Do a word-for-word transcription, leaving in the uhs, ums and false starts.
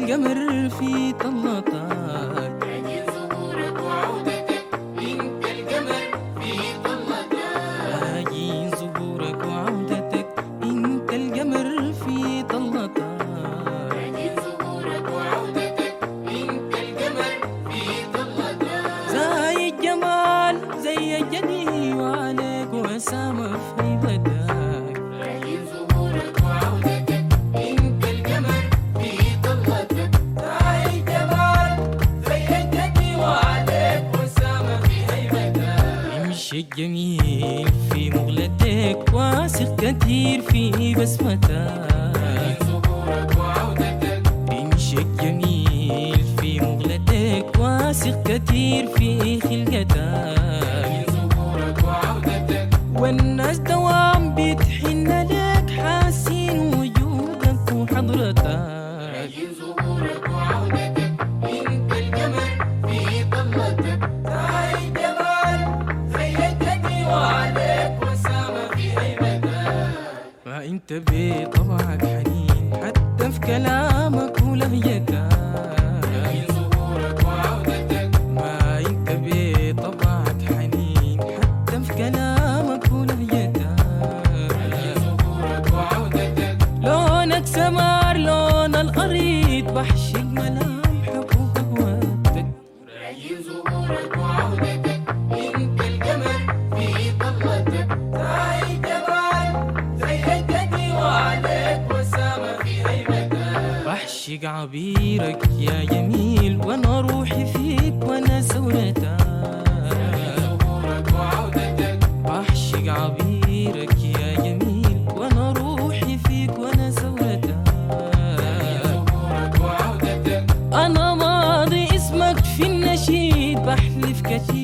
القمر في طلتك، عجين ظهورك وعودتك، انت القمر في طلتك. عجين ظهورك وعودتك، انت القمر في طلتك. عجين ظهورك وعودتك، انت القمر في طلتك. زي الجمال زي الجدي وعليك وسامة في هيبتك. عجين ظهورك وعودتك، انت القمر في طلتك. زي الجمال زي الجدي وعليك وسامة في هيبتك. يمشي الجميل في مغلتك، واثق كتير في بسمتك. عجين ظهورك وعودتك، يمشي الجميل في مغلتك، واثق كتير في خلقتك. عجين ظهورك وعودتك. والناس دوام بتحن لك، حاسين وجودك وحضرتك. عجين ظهورك وعودتك، انت القمر في طلتك. زي الجمال زي الجدي وعليك وسامة في هيبتك. ما انت بطبعك حنين حتى في كلامك ولهجتك. عجين ظهورك وعودتك، ما انت بطبعك حنين حتى في كلامك ولهجتك. عجين ظهورك وعودتك. لونك سمار لون الأريد، بحشق ملامحك وقهوتك. عجين ظهورك وعودتك، انت القمر في طلتك. زي الجمال زي الجدي وعليك وسامة في هيبتك. بحشق عبيرك يا جميل، وانا روحي فيك وانا سولتك. ظهورك وعودتك، بحشق عبيرك يا جميل، وانا روحي فيك وانا سولتك. ظهورك وعودتك. انا ماضي اسمك في النشيد، بحلف كتير